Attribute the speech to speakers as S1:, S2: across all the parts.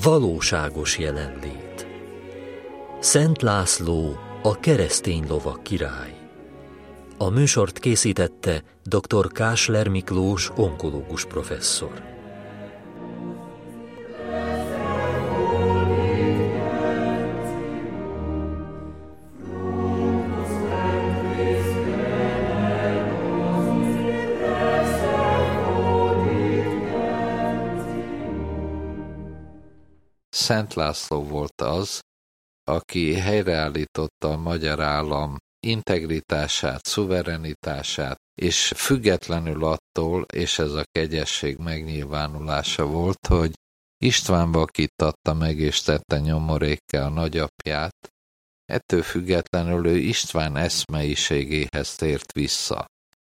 S1: Valóságos jelenlét. Szent László, a keresztény lovak király. A műsort készítette dr. Kásler Miklós, onkológus professzor.
S2: Szent László volt az, aki helyreállította a magyar állam integritását, szuverenitását, és függetlenül attól, és ez a kegyesség megnyilvánulása volt, hogy István vakítatta meg és tette nyomorékká a nagyapját, ettől függetlenül ő István eszmeiségéhez tért vissza.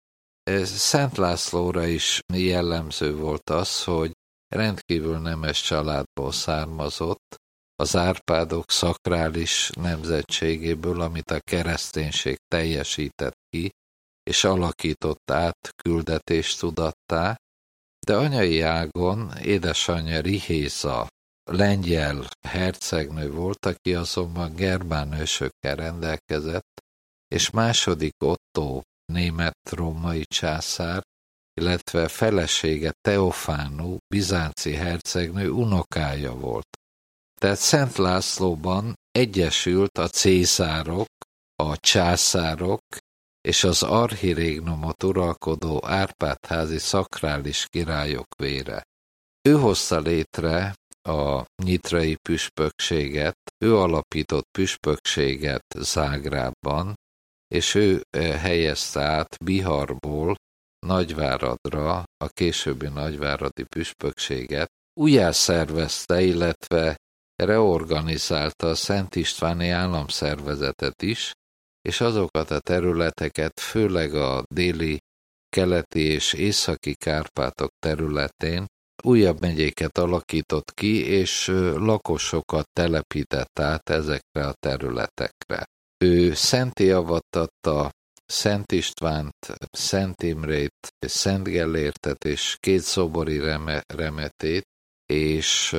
S2: Szent Lászlóra is jellemző volt az, hogy rendkívül nemes családból származott, az Árpádok szakrális nemzetségéből, amit a kereszténység teljesített ki, és alakított át küldetéstudattá, de anyai ágon édesanyja Rihéza lengyel hercegnő volt, aki azonban germán ősökkel rendelkezett, és második Ottó német-római császár, illetve felesége Teofánú bizánci hercegnő unokája volt. Tehát Szent Lászlóban egyesült a cézárok, a császárok és az archirégnomot uralkodó Árpád-házi szakrális királyok vére. Ő hozta létre a nyitrai püspökséget, ő alapított püspökséget Zágrábban, és ő helyezte át Biharból Nagyváradra a későbbi nagyváradi püspökséget, újjászervezte, illetve reorganizálta a Szent Istváni államszervezetet is, és azokat a területeket, főleg a déli, keleti és északi Kárpátok területén újabb megyéket alakított ki, és lakosokat telepített át ezekre a területekre. Ő szentté avattatta Szent Istvánt, Szent Imrét, Szent Gellértet és két szobori remetét, és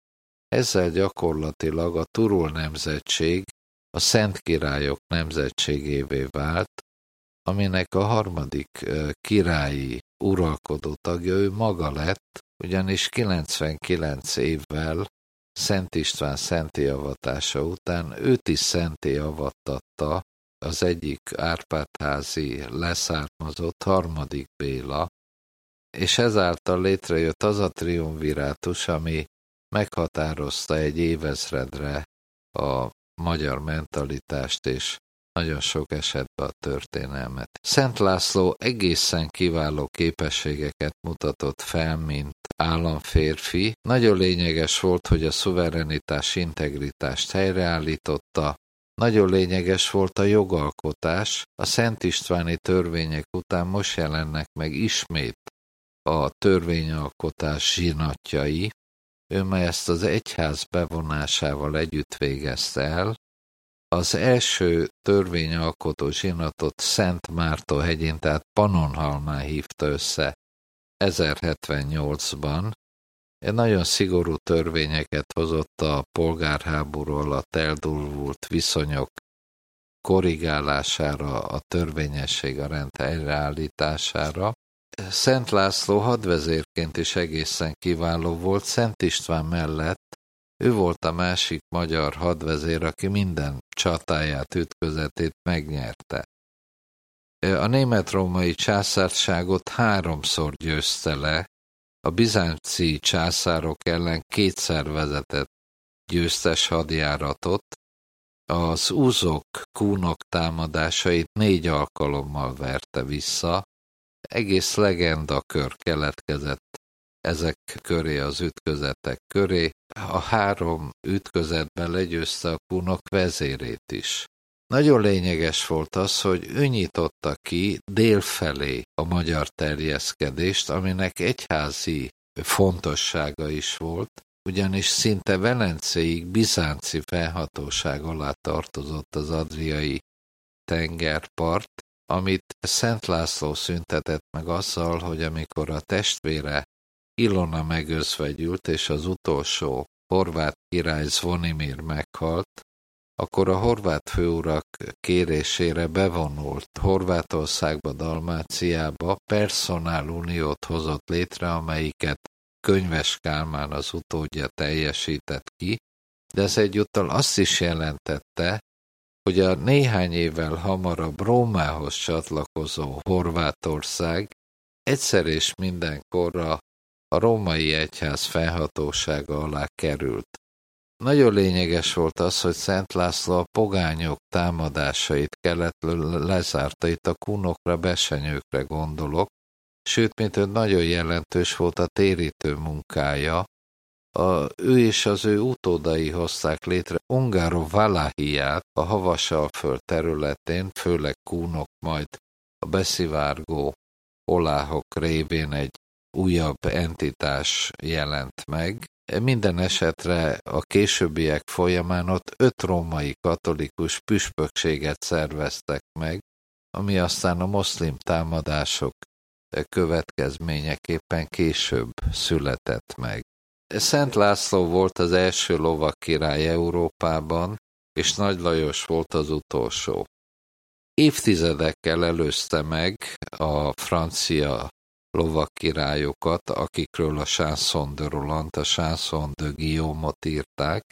S2: ezzel gyakorlatilag a Turul nemzetség a Szent Királyok nemzetségévé vált, aminek a harmadik királyi uralkodó tagja ő maga lett, ugyanis 99 évvel Szent István szentté avatása után őt is szentté avattatta az egyik Árpád-házi leszármazott harmadik Béla, és ezáltal létrejött az a triumvirátus, ami meghatározta egy évezredre a magyar mentalitást, és nagyon sok esetben a történelmet. Szent László egészen kiváló képességeket mutatott fel, mint államférfi. Nagyon lényeges volt, hogy a szuverenitás, integritást helyreállította. Nagyon lényeges volt a jogalkotás. A Szent Istváni törvények után most jelennek meg ismét a törvényalkotás zsinatjai. Ő már ezt az egyház bevonásával együtt végezte el. Az első törvényalkotó zsinatot Szent Márton-hegyén, tehát Pannonhalmán hívta össze 1078-ban. Egy nagyon szigorú törvényeket hozott a polgárháború alatt eldurvult viszonyok korrigálására, a törvényesség, a rend helyreállítására. Szent László hadvezérként is egészen kiváló volt. Szent István mellett ő volt a másik magyar hadvezér, aki minden csatáját, ütközetét megnyerte. A német-római császárságot 3-szor győzte le, a bizánci császárok ellen 2-szer vezetett győztes hadjáratot, az uzok, kúnok támadásait 4 alkalommal verte vissza, egész legendakör keletkezett ezek köré, az ütközetek köré. A 3 ütközetben legyőzte a kúnok vezérét is. Nagyon lényeges volt az, hogy ő nyitotta ki délfelé a magyar terjeszkedést, aminek egyházi fontossága is volt, ugyanis szinte Velencéig bizánci felhatóság alá tartozott az adriai tengerpart, amit Szent László szüntetett meg azzal, hogy amikor a testvére Ilona megözvegyült, és az utolsó horvát király Zvonimir meghalt, akkor a horvát főurak kérésére bevonult Horvátországba, Dalmáciába, personáluniót hozott létre, amelyiket Könyves Kálmán az utódja teljesített ki, de ez egyúttal azt is jelentette, hogy a néhány évvel hamarabb Rómához csatlakozó Horvátország egyszer és mindenkorra a római egyház fennhatósága alá került. Nagyon lényeges volt az, hogy Szent László a pogányok támadásait keletről lezárta, itt a kunokra, besenyőkre gondolok, sőt, mint nagyon jelentős volt a térítő munkája. Ő és az ő utódai hozták létre Ungaro-Valahiát a Havasalföld területén, főleg kúnok, majd a beszivárgó oláhok révén egy újabb entitás jelent meg. Minden esetre a későbbiek folyamán ott 5 római katolikus püspökséget szerveztek meg, ami aztán a moszlim támadások következményeképpen később született meg. Szent László volt az első lovagkirály Európában, és Nagy Lajos volt az utolsó. Évtizedekkel előzte meg a francia lovakkirályokat, akikről a Chanson de Roland, a Chanson de Guillaume-ot írták.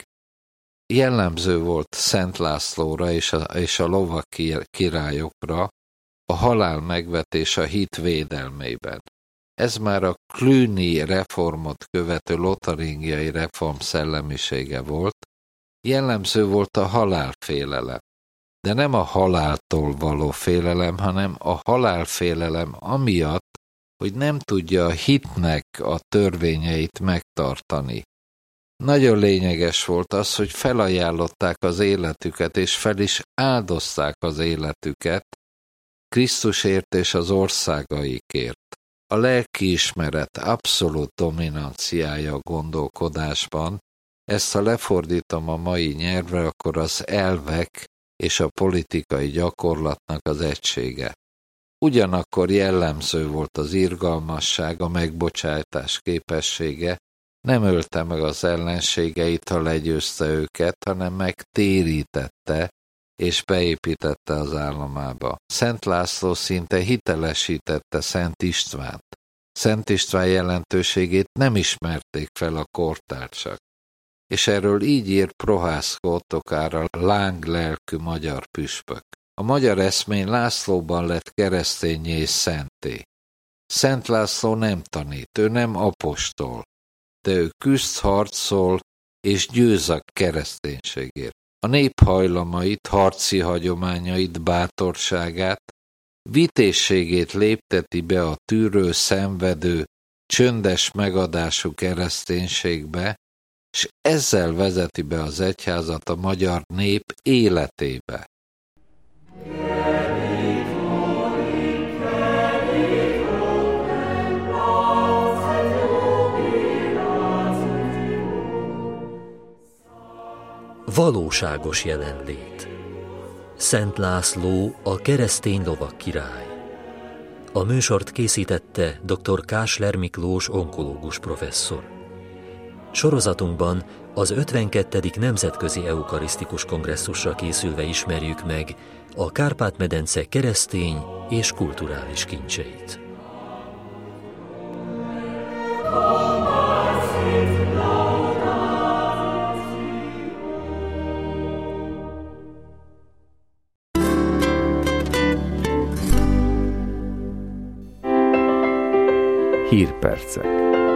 S2: Jellemző volt Szent Lászlóra és a lovagkirályokra a halál megvetés a hit védelmében. Ez már a Cluny reformot követő lotaringiai reform szellemisége volt. Jellemző volt a halálfélelem. De nem a haláltól való félelem, hanem a halálfélelem amiatt, hogy nem tudja a hitnek a törvényeit megtartani. Nagyon lényeges volt az, hogy felajánlották az életüket, és fel is áldozták az életüket Krisztusért és az országaikért. A lelkiismeret abszolút dominanciája a gondolkodásban, ezt ha lefordítom a mai nyelvre, akkor az elvek és a politikai gyakorlatnak az egysége. Ugyanakkor jellemző volt az irgalmasság, a megbocsátás képessége, nem ölte meg az ellenségeit, ha legyőzte őket, hanem megtérítette és beépítette az államába. Szent László szinte hitelesítette Szent Istvánt. Szent István jelentőségét nem ismerték fel a kortársak. És erről így ír Prohászka Ottokár, a lánglelkű magyar püspök. A magyar eszmény Lászlóban lett kereszténnyé és szenté. Szent László nem tanít, ő nem apostol, de ő küzd, harcol és győz a kereszténységért. A nép hajlamait, harci hagyományait, bátorságát, vitézségét lépteti be a tűrő, szenvedő, csöndes megadású kereszténységbe, és ezzel vezeti be az egyházat a magyar nép életébe.
S1: Valóságos jelenlét. Szent László, a keresztény lovagkirály. A műsort készítette dr. Kásler Miklós onkológus professzor. Sorozatunkban az 52. Nemzetközi Eukarisztikus Kongresszusra készülve ismerjük meg a Kárpát-medence keresztény és kulturális kincseit.
S3: Hírpercek.